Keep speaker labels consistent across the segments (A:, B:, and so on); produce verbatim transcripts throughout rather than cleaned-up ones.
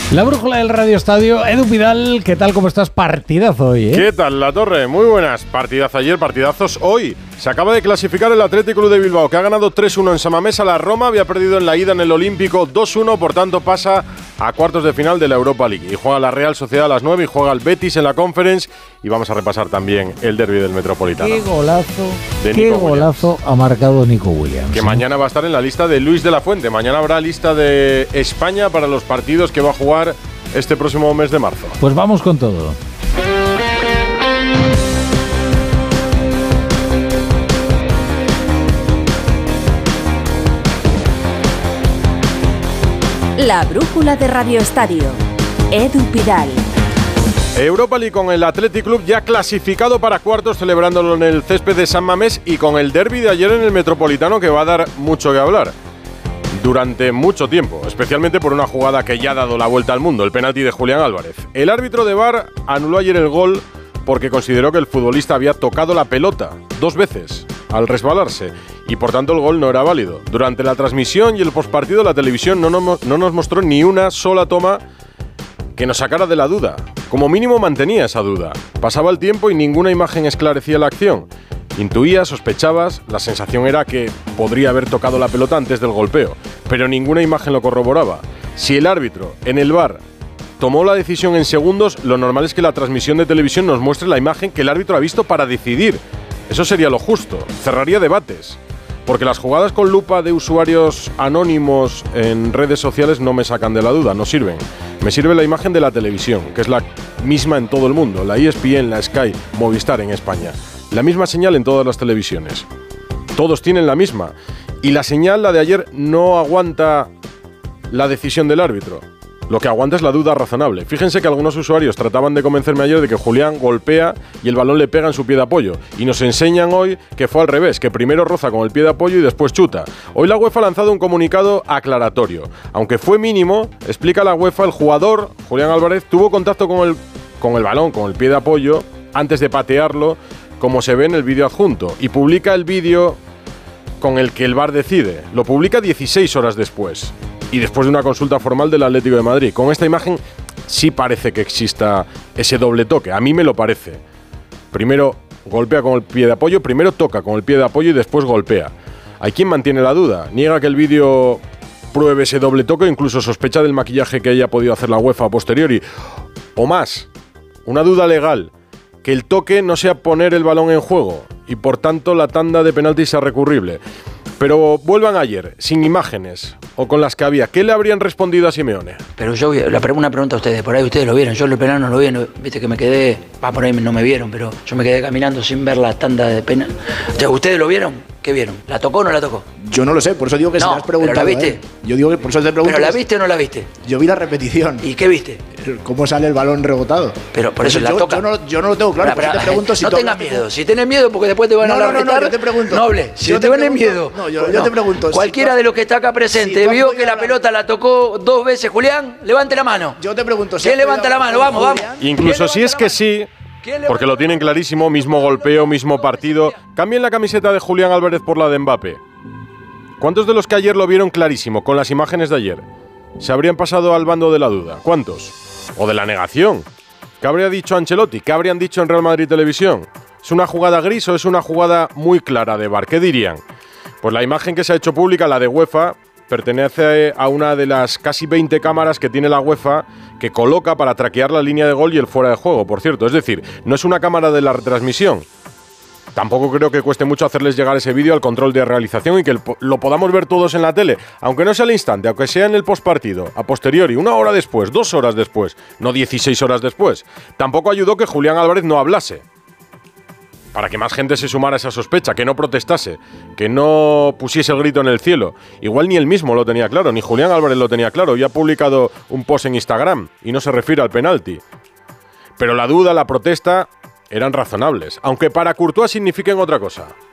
A: La brújula del Radio Estadio. Edu Pidal, ¿qué tal? ¿Cómo estás? Partidazo hoy, ¿eh?
B: ¿Qué tal, La Torre? Muy buenas. Partidazo ayer, partidazos hoy. Se acaba de clasificar el Athletic Club de Bilbao, que ha ganado tres uno en San Mamés a la Roma. Había perdido en la ida en el Olímpico dos uno, por tanto pasa a cuartos de final de la Europa League. Y juega la Real Sociedad a las nueve y juega el Betis en la Conference. Y vamos a repasar también el derbi del Metropolitano.
A: Qué golazo,
B: de
A: qué golazo
B: Williams.
A: ha marcado Nico Williams.
B: Que mañana va a estar en la lista de Luis de la Fuente. Mañana habrá lista de España para los partidos que va a jugar este próximo mes de marzo.
A: Pues vamos con todo.
C: La brújula de Radio Estadio. Edu Pidal.
B: Europa League con el Athletic Club ya clasificado para cuartos, celebrándolo en el césped de San Mamés, y con el derbi de ayer en el Metropolitano, que va a dar mucho que hablar durante mucho tiempo, especialmente por una jugada que ya ha dado la vuelta al mundo, el penalti de Julián Álvarez. El árbitro de V A R anuló ayer el gol porque consideró que el futbolista había tocado la pelota dos veces al resbalarse y por tanto el gol no era válido. Durante la transmisión y el postpartido, la televisión no nos, no nos mostró ni una sola toma que nos sacara de la duda. Como mínimo mantenía esa duda. Pasaba el tiempo y ninguna imagen esclarecía la acción. Intuías, sospechabas, la sensación era que podría haber tocado la pelota antes del golpeo, pero ninguna imagen lo corroboraba. Si el árbitro en el V A R tomó la decisión en segundos, lo normal es que la transmisión de televisión nos muestre la imagen que el árbitro ha visto para decidir. Eso sería lo justo, cerraría debates. Porque las jugadas con lupa de usuarios anónimos en redes sociales no me sacan de la duda, no sirven. Me sirve la imagen de la televisión, que es la misma en todo el mundo, la E S P N, la Sky, Movistar en España. La misma señal en todas las televisiones. Todos tienen la misma. Y la señal, la de ayer, no aguanta la decisión del árbitro. Lo que aguanta es la duda razonable. Fíjense que algunos usuarios trataban de convencerme ayer de que Julián golpea y el balón le pega en su pie de apoyo. Y nos enseñan hoy que fue al revés, que primero roza con el pie de apoyo y después chuta. Hoy la UEFA ha lanzado un comunicado aclaratorio. Aunque fue mínimo, explica la UEFA, el jugador, Julián Álvarez, tuvo contacto con el, con el balón, con el pie de apoyo, antes de patearlo, como se ve en el vídeo adjunto. Y publica el vídeo con el que el V A R decide. Lo publica dieciséis horas después. Y después de una consulta formal del Atlético de Madrid. Con esta imagen sí parece que exista ese doble toque. A mí me lo parece. Primero golpea con el pie de apoyo, primero toca con el pie de apoyo y después golpea. Hay quien mantiene la duda. Niega que el vídeo pruebe ese doble toque, incluso sospecha del maquillaje que haya podido hacer la UEFA a posteriori. O más, una duda legal. Que el toque no sea poner el balón en juego y por tanto la tanda de penaltis sea recurrible. Pero vuelvan ayer, sin imágenes, o con las que había. ¿Qué le habrían respondido a Simeone?
D: Pero yo, la, una pregunta a ustedes, por ahí ustedes lo vieron, yo el penal no lo vi, no, viste que me quedé, va, por ahí no me vieron, pero yo me quedé caminando sin ver la tanda de penal. O sea, ¿ustedes lo vieron? ¿Qué vieron? ¿La tocó o no la tocó?
E: Yo no lo sé, por eso digo que
D: no,
E: se me has preguntado.
D: ¿pero la viste?
E: ¿eh? Yo digo que por eso te pregunto.
D: ¿Pero la viste o no la viste?
E: Yo vi la repetición.
D: ¿Y qué viste?
E: ¿Cómo sale el balón rebotado?
D: Pero por eso, eso la
E: yo,
D: toca.
E: Yo no, yo no lo tengo claro,
D: pero, pero,
E: te pregunto si
D: no tengas miedo, si tenés miedo porque después te van
E: no,
D: a
E: no,
D: retar.
E: No, no, yo te pregunto.
D: Noble, si
E: yo
D: te,
E: te
D: van miedo.
E: No, yo, yo
D: no.
E: te pregunto.
D: Cualquiera
E: si
D: de los que está acá presente si vio que la pelota la tocó dos veces Julián, levante la mano.
E: Yo te pregunto. Si
D: ¿Quién levanta la mano? Vamos, vamos.
B: Incluso si es que sí, porque lo tienen clarísimo, mismo golpeo, mismo partido. Cambien la camiseta de Julián Álvarez por la de Mbappé. ¿Cuántos de los que ayer lo vieron clarísimo, con las imágenes de ayer, se habrían pasado al bando de la duda? ¿Cuántos? O de la negación. ¿Qué habría dicho Ancelotti? ¿Qué habrían dicho en Real Madrid Televisión? ¿Es una jugada gris o es una jugada muy clara de V A R? ¿Qué dirían? Pues la imagen que se ha hecho pública, la de UEFA, pertenece a una de las casi veinte cámaras que tiene la UEFA que coloca para traquear la línea de gol y el fuera de juego, por cierto. Es decir, no es una cámara de la retransmisión. Tampoco creo que cueste mucho hacerles llegar ese vídeo al control de realización y que lo podamos ver todos en la tele, aunque no sea al instante, aunque sea en el postpartido, a posteriori, una hora después, dos horas después, no dieciséis horas después. Tampoco ayudó que Julián Álvarez no hablase, para que más gente se sumara a esa sospecha, que no protestase, que no pusiese el grito en el cielo. Igual ni él mismo lo tenía claro, ni Julián Álvarez lo tenía claro, y ha publicado un post en Instagram y no se refiere al penalti. Pero la duda, la protesta eran razonables, aunque para Courtois signifiquen otra cosa.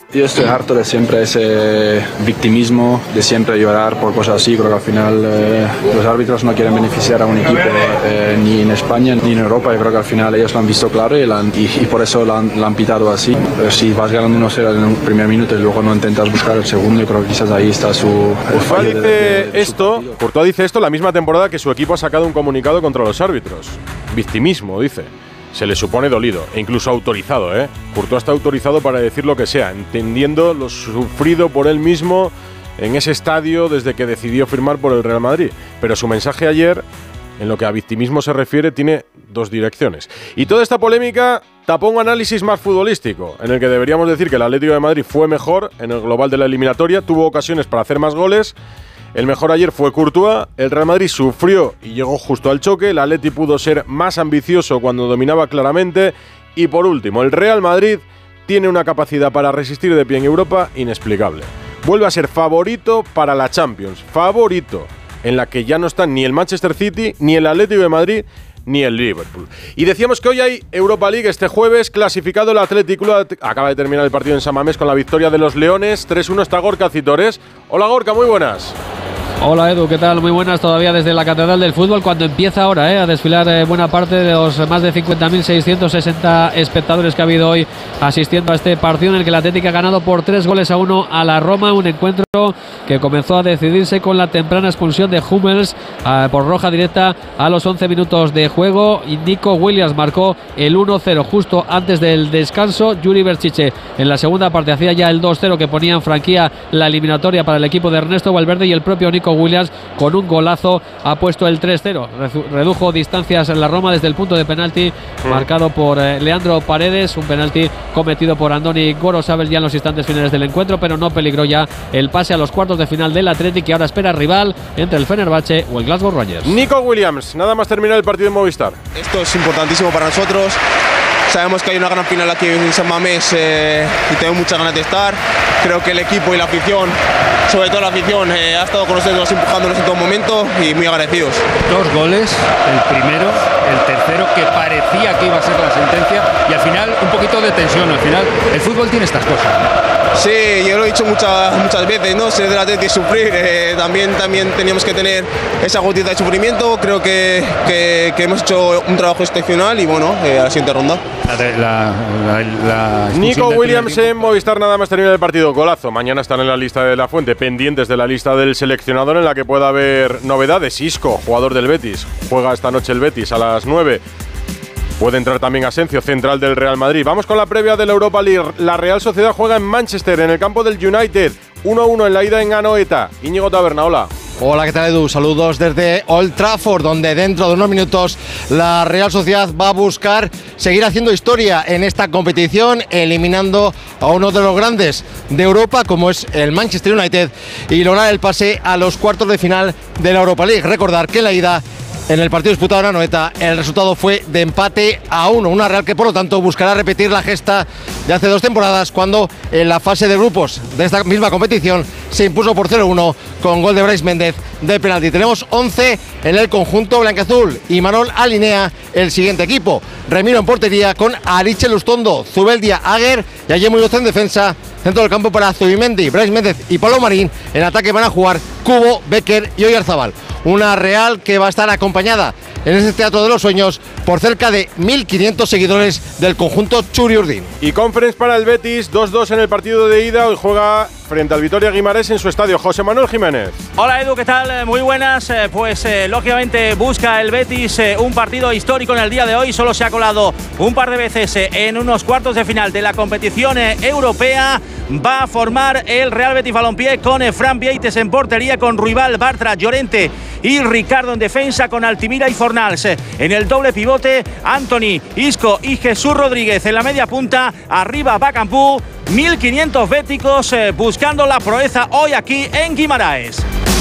F: Yo estoy harto de siempre ese victimismo, de siempre llorar por cosas así. Creo que al final eh, los árbitros no quieren beneficiar a un equipo eh, ni en España ni en Europa. Yo creo que al final ellos lo han visto claro y, la han, y, y por eso lo han, lo han pitado así. Pero si vas ganando uno cero en un primer minuto y luego no intentas buscar el segundo, yo creo que quizás ahí está su...
B: Courtois dice de, de, esto, Courtois dice esto la misma temporada que su equipo ha sacado un comunicado contra los árbitros. Victimismo, dice. Se le supone dolido e incluso autorizado, ¿eh? Courtois está autorizado para decir lo que sea, entendiendo lo sufrido por él mismo en ese estadio desde que decidió firmar por el Real Madrid. Pero su mensaje ayer, en lo que a victimismo se refiere, tiene dos direcciones. Y toda esta polémica tapó un análisis más futbolístico, en el que deberíamos decir que el Atlético de Madrid fue mejor en el global de la eliminatoria, tuvo ocasiones para hacer más goles. El mejor ayer fue Courtois, el Real Madrid sufrió y llegó justo al choque, el Atleti pudo ser más ambicioso cuando dominaba claramente y por último, el Real Madrid tiene una capacidad para resistir de pie en Europa inexplicable. Vuelve a ser favorito para la Champions, favorito, en la que ya no están ni el Manchester City, ni el Atlético de Madrid, ni el Liverpool. Y decíamos que hoy hay Europa League este jueves, clasificado el Athletic Club, acaba de terminar el partido en San Mamés con la victoria de los Leones, tres uno está Gorka Citores. Hola Gorka, muy buenas.
G: Hola Edu, ¿qué tal? Muy buenas todavía desde la Catedral del Fútbol cuando empieza ahora eh, a desfilar eh, buena parte de los más de cincuenta mil seiscientos sesenta espectadores que ha habido hoy asistiendo a este partido en el que el Atlético ha ganado por tres goles a uno a la Roma, un encuentro que comenzó a decidirse con la temprana expulsión de Hummels eh, por roja directa a los once minutos de juego y Nico Williams marcó el uno cero justo antes del descanso. Yuri Berchiche en la segunda parte hacía ya el dos cero que ponía en franquía la eliminatoria para el equipo de Ernesto Valverde y el propio Nico Williams con un golazo ha puesto el tres cero. Redujo distancias en la Roma desde el punto de penalti mm. marcado por eh, Leandro Paredes, un penalti cometido por Andoni Gorosabel ya en los instantes finales del encuentro, pero no peligró ya el pase a los cuartos de final del Athletic, que ahora espera rival entre el Fenerbahce o el Glasgow Rangers.
B: Nico Williams, nada más terminar el partido en Movistar.
H: Esto es importantísimo para nosotros. Sabemos que hay una gran final aquí en San Mamés eh, y tengo muchas ganas de estar. Creo que el equipo y la afición, sobre todo la afición, eh, ha estado con nosotros empujándonos en todo momento y muy agradecidos.
I: Dos goles, el primero, el tercero, que parecía que iba a ser la sentencia y al final un poquito de tensión. Al final el fútbol tiene estas cosas.
H: Sí, yo lo he dicho muchas, muchas veces, ¿no? Ser del Atlético y sufrir, eh, también, también teníamos que tener esa gotita de sufrimiento. Creo que, que, que hemos hecho un trabajo excepcional y bueno, eh, a la siguiente ronda.
I: La, la, la, la
B: Nico Williams en Movistar, nada más terminar el partido. Golazo. Mañana están en la lista de La Fuente, pendientes de la lista del seleccionador en la que pueda haber novedades. Isco, jugador del Betis, juega esta noche el Betis a las nueve. Puede entrar también Asencio, central del Real Madrid. Vamos con la previa de la Europa League. La Real Sociedad juega en Manchester, en el campo del United. uno a uno en la ida en Anoeta. Íñigo Taberna, hola.
J: Hola, ¿qué tal Edu? Saludos desde Old Trafford, donde dentro de unos minutos la Real Sociedad va a buscar seguir haciendo historia en esta competición, eliminando a uno de los grandes de Europa, como es el Manchester United, y lograr el pase a los cuartos de final de la Europa League. Recordar que en la ida, en el partido disputado en Anoeta, el resultado fue de empate a uno. Una Real que por lo tanto buscará repetir la gesta de hace dos temporadas, cuando en la fase de grupos de esta misma competición se impuso por cero uno con gol de Brais Méndez de penalti. Tenemos once en el conjunto blanquiazul y Manol alinea el siguiente equipo. Remiro en portería con Ariche Lustondo, Zubeldia, Aguer y Ayem Muñoz en defensa. Centro del campo para Zubimendi, Brais Méndez y Pablo Marín. En ataque van a jugar Cubo, Becker y Oyarzabal. Una Real que va a estar acompañada en este Teatro de los Sueños por cerca de mil quinientos seguidores del conjunto Txuri-Urdin.
B: Y conference para el Betis, dos dos en el partido de ida. Hoy juega frente al Vitoria Guimarães en su estadio. José Manuel Jiménez.
K: Hola Edu, ¿qué tal? Muy buenas. Eh, pues eh, lógicamente busca el Betis eh, un partido histórico en el día de hoy. Solo se ha colado un par de veces eh, en unos cuartos de final de la competición eh, europea. Va a formar el Real Betis Balompié con eh, Fran Vieites en portería, con Ruibal, Bartra, Llorente y Ricardo en defensa, con Altimira y Fornals. Eh, en el doble pivote, Anthony, Isco y Jesús Rodríguez en la media punta. Arriba Bacampú. mil quinientos béticos eh, buscando la proeza hoy aquí en Guimarães.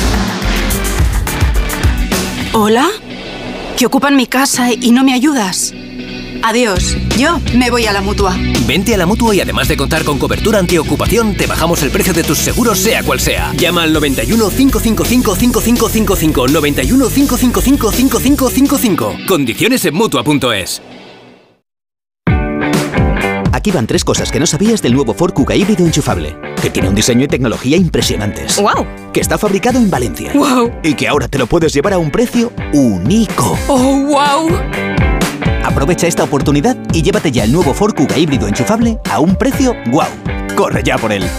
L: ¿Hola? Que ocupan mi casa y no me ayudas. Adiós, yo me voy a la Mutua.
M: Vente a la Mutua y además de contar con cobertura antiocupación, te bajamos el precio de tus seguros sea cual sea. Llama al noventa y uno, cinco cinco cinco, cinco cinco cinco cinco, noventa y uno, cinco cinco cinco, cinco cinco cinco cinco. Condiciones en Mutua punto es.
N: Aquí van tres cosas que no sabías del nuevo Ford Kuga híbrido enchufable. Que tiene un diseño y tecnología impresionantes.
O: ¡Wow!
N: Que está fabricado en Valencia.
O: ¡Wow!
N: Y que ahora te lo puedes llevar a un precio único.
O: ¡Oh, wow!
N: Aprovecha esta oportunidad y llévate ya el nuevo Ford Kuga híbrido enchufable a un precio ¡guau! ¡Corre ya por él!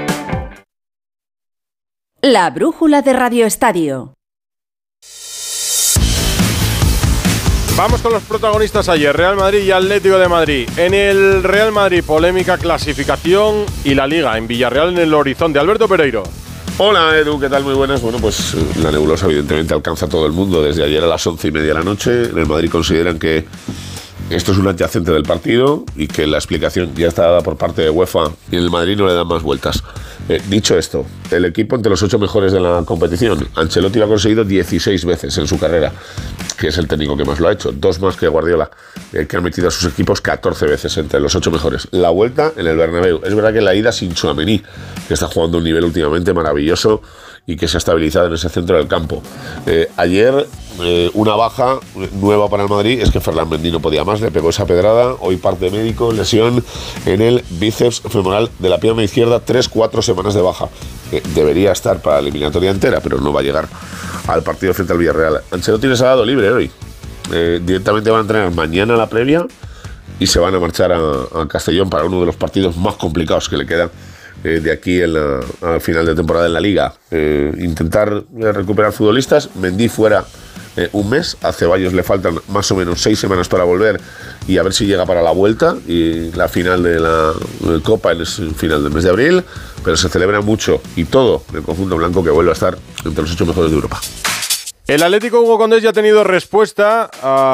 C: La brújula de Radio Estadio.
B: Vamos con los protagonistas ayer, Real Madrid y Atlético de Madrid. En el Real Madrid, polémica, clasificación y la Liga. En Villarreal, en el horizonte. Alberto Pereiro.
P: Hola Edu, ¿qué tal? Muy buenas. Bueno, pues la nebulosa evidentemente alcanza a todo el mundo desde ayer a las once y media de la noche. En el Madrid consideran que esto es un adyacente del partido y que la explicación ya está dada por parte de UEFA y en el Madrid no le dan más vueltas. Eh, dicho esto, el equipo entre los ocho mejores de la competición. Ancelotti lo ha conseguido dieciséis veces en su carrera, que es el técnico que más lo ha hecho, dos más que Guardiola, eh, que ha metido a sus equipos catorce veces entre los ocho mejores. La vuelta en el Bernabéu. Es verdad que la ida sin Tchouaméni, que está jugando un nivel últimamente maravilloso y que se ha estabilizado en ese centro del campo. Eh, ayer, eh, una baja nueva para el Madrid es que Ferland Mendy no podía más, le pegó esa pedrada, hoy parte médico, lesión en el bíceps femoral de la pierna izquierda, tres cuatro semanas de baja. Eh, debería estar para la eliminatoria entera, pero no va a llegar al partido frente al Villarreal. Ancelotti les ha dado libre hoy. Eh, directamente van a entrenar mañana la previa y se van a marchar a, a Castellón para uno de los partidos más complicados que le quedan Eh, de aquí en la, al final de temporada en la Liga. Eh, intentar eh, recuperar futbolistas. Mendy fuera eh, un mes, a Ceballos le faltan más o menos seis semanas para volver y a ver si llega para la vuelta y la final de la de Copa en el final del mes de abril, pero se celebra mucho y todo el conjunto blanco que vuelve a estar entre los ocho mejores de Europa.
B: El Atlético Hugo Condés ya ha tenido respuesta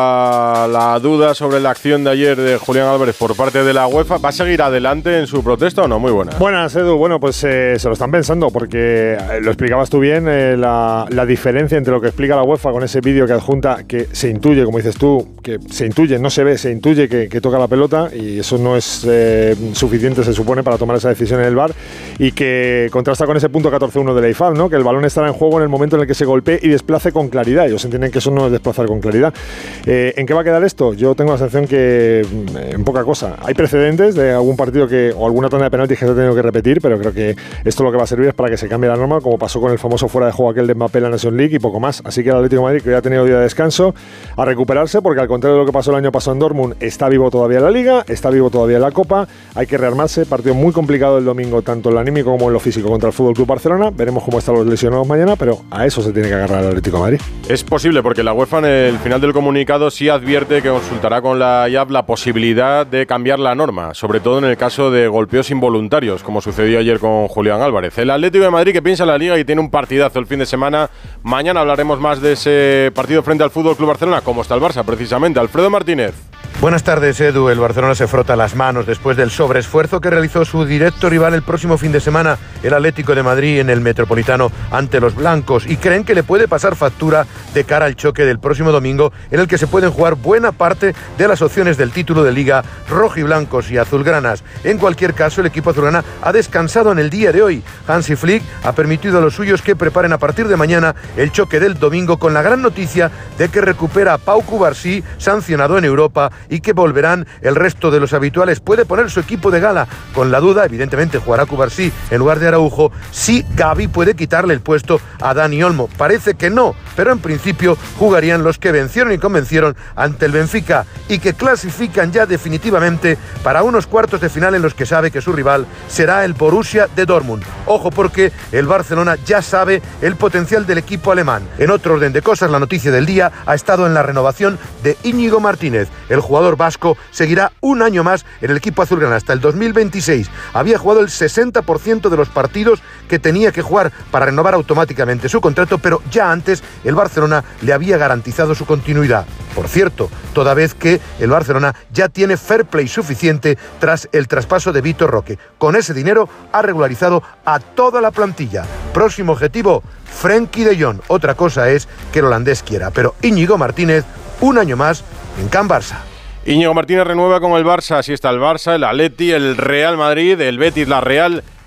B: a la duda sobre la acción de ayer de Julián Álvarez por parte de la UEFA. ¿Va a seguir adelante en su protesta o no? Muy buena.
Q: Buenas, Edu. Bueno, pues eh, se lo están pensando porque eh, lo explicabas tú bien, eh, la, la diferencia entre lo que explica la UEFA con ese vídeo que adjunta, que se intuye, como dices tú, que se intuye, no se ve, se intuye que, que toca la pelota y eso no es eh, suficiente, se supone, para tomar esa decisión en el V A R y que contrasta con ese punto catorce uno de la I F A B, ¿no? Que el balón estará en juego en el momento en el que se golpee y desplace con claridad. Ellos entienden que eso no es desplazar con claridad. Eh, ¿En qué va a quedar esto? Yo tengo la sensación que eh, en poca cosa. Hay precedentes de algún partido que o alguna tanda de penaltis que se ha tenido que repetir, pero creo que esto lo que va a servir es para que se cambie la norma, como pasó con el famoso fuera de juego aquel de Mbappé en la Nations League y poco más. Así que el Atlético de Madrid, que ya ha tenido día de descanso, a recuperarse, porque al contrario de lo que pasó el año pasado en Dortmund, está vivo todavía en la Liga, está vivo todavía en la Copa. Hay que rearmarse. Partido muy complicado el domingo, tanto en lo anímico como en lo físico, contra el Fútbol Club Barcelona. Veremos cómo están los lesionados mañana, pero a eso se tiene que agarrar el Atlético de Madrid.
B: Es posible, porque la UEFA en el final del comunicado sí advierte que consultará con la I A B la posibilidad de cambiar la norma, sobre todo en el caso de golpeos involuntarios, como sucedió ayer con Julián Álvarez. El Atlético de Madrid, que piensa en la Liga y tiene un partidazo el fin de semana. Mañana hablaremos más de ese partido frente al Fútbol Club Barcelona, como está el Barça precisamente. Alfredo Martínez.
R: Buenas tardes, Edu. El Barcelona se frota las manos después del sobreesfuerzo que realizó su directo rival el próximo fin de semana, el Atlético de Madrid, en el Metropolitano ante los blancos, y creen que le puede pasar factura de cara al choque del próximo domingo, en el que se pueden jugar buena parte de las opciones del título de Liga rojiblancos y azulgranas. En cualquier caso, el equipo azulgrana ha descansado en el día de hoy. Hansi Flick ha permitido a los suyos que preparen a partir de mañana el choque del domingo, con la gran noticia de que recupera a Pau Cubarsí, sancionado en Europa, y que volverán el resto de los habituales. Puede poner su equipo de gala, con la duda, evidentemente jugará Cubarsí en lugar de Araujo, si Gavi puede quitarle el puesto a Dani Olmo. Parece que no, pero en principio jugarían los que vencieron y convencieron ante el Benfica y que clasifican ya definitivamente para unos cuartos de final en los que sabe que su rival será el Borussia de Dortmund. Ojo, porque el Barcelona ya sabe el potencial del equipo alemán. En otro orden de cosas, la noticia del día ha estado en la renovación de Íñigo Martínez. El jugador vasco seguirá un año más en el equipo azulgrana hasta el dos mil veintiséis. Había jugado el sesenta por ciento de los partidos que tenía que jugar para renovar automáticamente su contrato, pero ya antes el Barcelona le había garantizado su continuidad. Por cierto, toda vez que el Barcelona ya tiene fair play suficiente tras el traspaso de Vitor Roque. Con ese dinero ha regularizado a toda la plantilla. Próximo objetivo, Frenkie de Jong. Otra cosa es que el holandés quiera, pero Íñigo Martínez, un año más en Can Barça.
B: Íñigo Martínez renueva con el Barça. Así está el Barça, el Atleti, el Real Madrid, el Betis, la Real,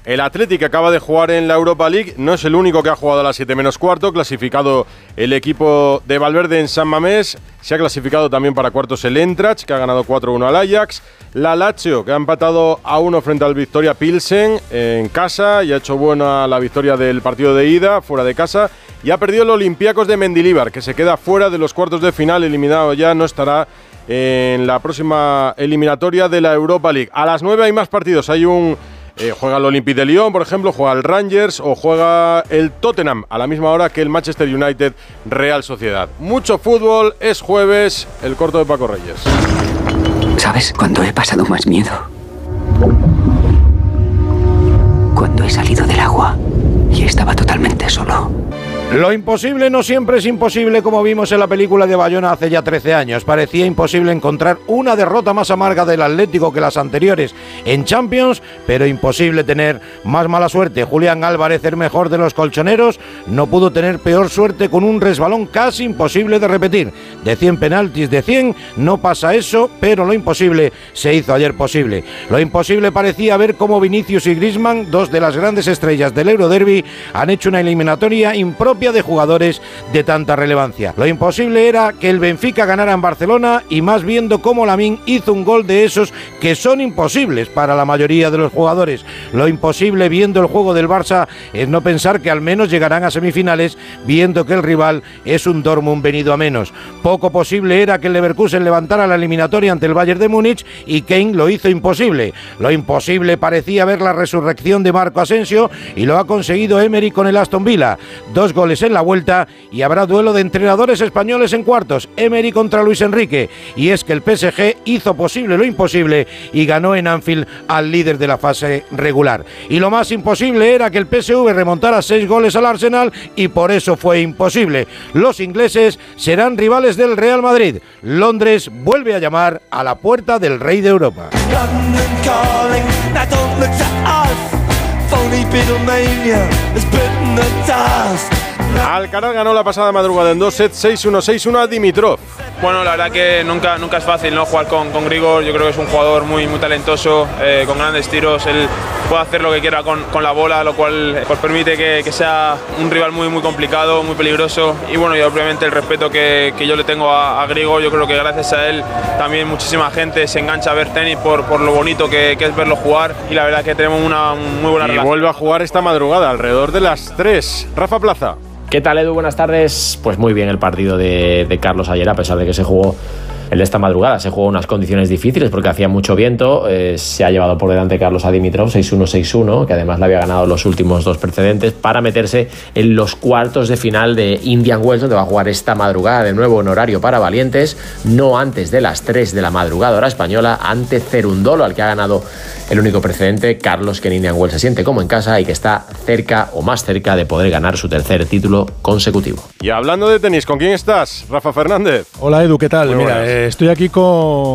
B: El Athletic acaba de jugar en la Europa League, no es el único que ha jugado a las siete menos cuarto, clasificado el equipo de Valverde en San Mamés, se ha clasificado también para cuartos el Eintracht, que ha ganado cuatro uno al Ajax, la Lazio, que ha empatado a uno frente al Victoria Pilsen en casa y ha hecho buena la victoria del partido de ida, fuera de casa, y ha perdido el Olympiacos de Mendilibar, que se queda fuera de los cuartos de final, eliminado ya, no estará en la próxima eliminatoria de la Europa League. A las nueve hay más partidos, hay un... Eh, juega el Olympique de Lyon, por ejemplo, juega el Rangers o juega el Tottenham a la misma hora que el Manchester United Real Sociedad. Mucho fútbol, es jueves, el corto de Paco Reyes.
O: ¿Sabes cuándo he pasado más miedo? Cuando he salido del agua y estaba totalmente solo.
J: Lo imposible no siempre es imposible, como vimos en la película de Bayona hace ya trece años. Parecía imposible encontrar una derrota más amarga del Atlético que las anteriores en Champions, pero imposible tener más mala suerte. Julián Álvarez, el mejor de los colchoneros, no pudo tener peor suerte con un resbalón casi imposible de repetir. De cien penaltis de cien no pasa eso, pero lo imposible se hizo ayer posible. Lo imposible parecía ver cómo Vinicius y Griezmann, dos de las grandes estrellas del Euroderby, han hecho una eliminatoria impropia de jugadores de tanta relevancia. Lo imposible era que el Benfica ganara en Barcelona, y más viendo cómo Lamine hizo un gol de esos que son imposibles para la mayoría de los jugadores. Lo imposible viendo el juego del Barça es no pensar que al menos llegarán a semifinales, viendo que el rival es un Dortmund venido a menos. Poco posible era que el Leverkusen levantara la eliminatoria ante el Bayern de Múnich, y Kane lo hizo imposible. Lo imposible parecía ver la resurrección de Marco Asensio, y lo ha conseguido Emery con el Aston Villa. Dos goles en la vuelta y habrá duelo de entrenadores españoles en cuartos, Emery contra Luis Enrique, y es que el P S G hizo posible lo imposible y ganó en Anfield al líder de la fase regular. Y lo más imposible era que el P S V remontara seis goles al Arsenal, y por eso fue imposible. Los ingleses serán rivales del Real Madrid. Londres vuelve a llamar a la puerta del Rey de Europa.
B: Alcaraz ganó la pasada madrugada en dos sets, seis uno seis uno a Dimitrov.
H: Bueno, la verdad que nunca, nunca es fácil, ¿no?, jugar con, con Grigor. Yo creo que es un jugador muy, muy talentoso, eh, con grandes tiros. Él puede hacer lo que quiera con, con la bola, lo cual pues, permite que, que sea un rival muy, muy complicado, muy peligroso. Y bueno, y obviamente el respeto que, que yo le tengo a, a Grigor, yo creo que gracias a él también muchísima gente se engancha a ver tenis por, por lo bonito que, que es verlo jugar. Y la verdad que tenemos una muy buena
B: y
H: relación.
B: Y vuelve a jugar esta madrugada, alrededor de las tres. Rafa Plaza.
S: ¿Qué tal, Edu? Buenas tardes. Pues muy bien el partido de, de Carlos ayer, a pesar de que se jugó el de esta madrugada. Se jugó en unas condiciones difíciles porque hacía mucho viento. Eh, se ha llevado por delante Carlos a Dimitrov seis uno seis uno, que además le había ganado los últimos dos precedentes, para meterse en los cuartos de final de Indian Wells, donde va a jugar esta madrugada de nuevo en horario para valientes, no antes de las tres de la madrugada hora española, ante Cerundolo, al que ha ganado el único precedente. Carlos, que en Indian Wells se siente como en casa y que está cerca o más cerca de poder ganar su tercer título consecutivo.
B: Y hablando de tenis, ¿con quién estás? Rafa Fernández.
T: Hola, Edu, ¿qué tal?
B: Muy
T: Mira,
B: buenas.
T: eh, estoy aquí con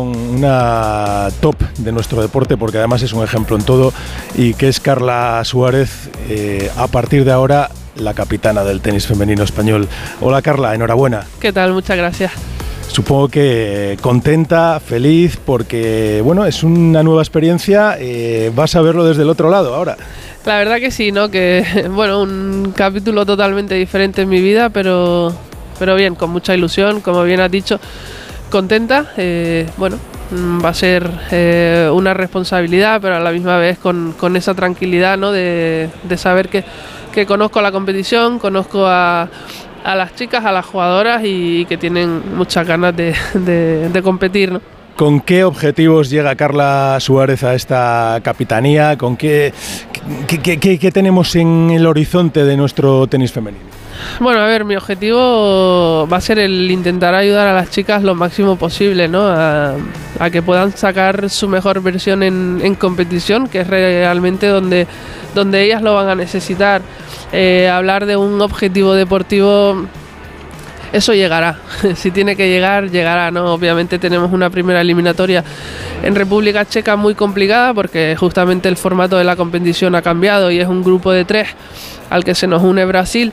T: una top de nuestro deporte, porque además es un ejemplo en todo, y que es Carla Suárez, eh, a partir de ahora la capitana del tenis femenino español. Hola, Carla, enhorabuena.
U: ¿Qué tal? Muchas gracias.
T: Supongo que contenta, feliz, porque bueno, es una nueva experiencia, eh, vas a verlo desde el otro lado ahora.
U: La verdad que sí, ¿no? Que bueno, un capítulo totalmente diferente en mi vida, pero, pero bien, con mucha ilusión, como bien has dicho, contenta. Eh, bueno, va a ser eh, una responsabilidad, pero a la misma vez con, con esa tranquilidad, ¿no? De, de saber que, que conozco la competición, conozco a a las chicas, a las jugadoras, y que tienen muchas ganas de, de, de competir, ¿no?
T: ¿Con qué objetivos llega Carla Suárez a esta capitanía? ¿Con qué, qué, qué, qué, qué tenemos en el horizonte de nuestro tenis femenino?
U: Bueno, a ver, mi objetivo va a ser el intentar ayudar a las chicas lo máximo posible, ¿no? A, a que puedan sacar su mejor versión en, en competición, que es realmente donde, donde ellas lo van a necesitar. Eh, hablar de un objetivo deportivo, eso llegará. Si tiene que llegar, llegará, ¿no? Obviamente tenemos una primera eliminatoria en República Checa muy complicada, porque justamente el formato de la competición ha cambiado y es un grupo de tres al que se nos une Brasil.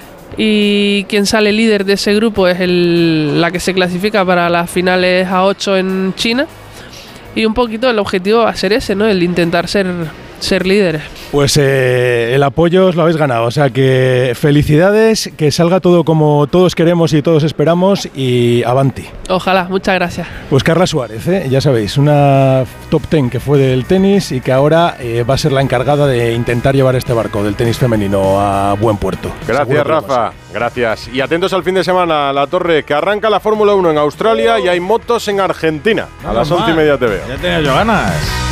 U: Y quien sale líder de ese grupo es el, la que se clasifica para las finales a ocho en China. Y un poquito el objetivo va a ser ese, ¿no? El intentar ser, ser líderes.
T: Pues eh, el apoyo os lo habéis ganado, o sea que felicidades, que salga todo como todos queremos y todos esperamos y avanti.
U: Ojalá, muchas gracias.
T: Pues Carla Suárez, ¿eh? Ya sabéis, una top ten que fue del tenis y que ahora eh, va a ser la encargada de intentar llevar este barco del tenis femenino a buen puerto.
B: Gracias, Rafa. Gracias. Y atentos al fin de semana, La Torre, que arranca la Fórmula uno en Australia y hay motos en Argentina. A las once y media te veo.
A: Ya tenía yo ganas.